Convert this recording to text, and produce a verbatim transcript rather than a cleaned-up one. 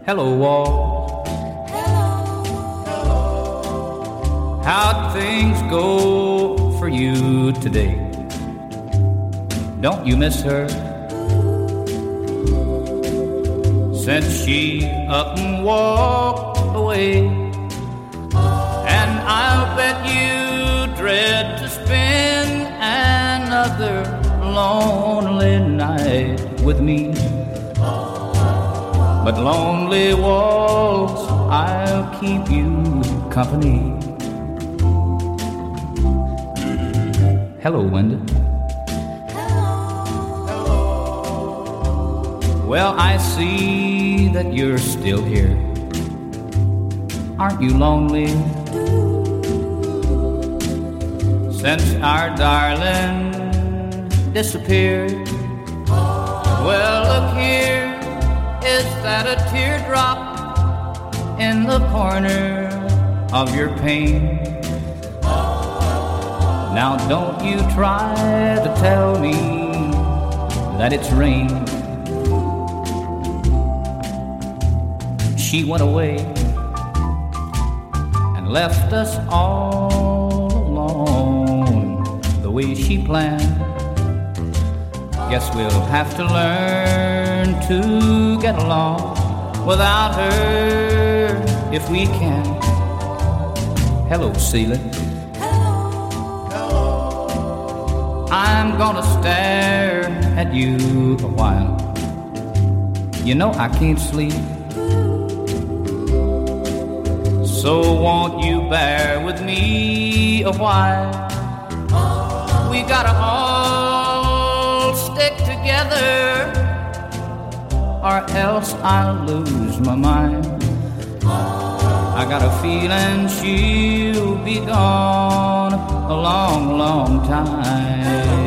Hello, wall. How'd things go for you today? Don't you miss her? Since she up and walked away. And I'll bet you dread to spend another lonely night with me. But lonely walls, I'll keep you company. Hello, Linda. Well, I see that you're still here. Aren't you lonely? Since our darling disappeared. Well, look here, is that a teardrop in the corner of your pain? Now don't you try to tell me that it's rain. She went away and left us all alone the way she planned. Guess we'll have to learn to get along without her if we can. Hello, Celia. I'm gonna stare at you a while. You know I can't sleep. So won't you bear with me a while? We gotta all stick together, or else I'll lose my mind. I got a feeling she'll be gone a long, long time.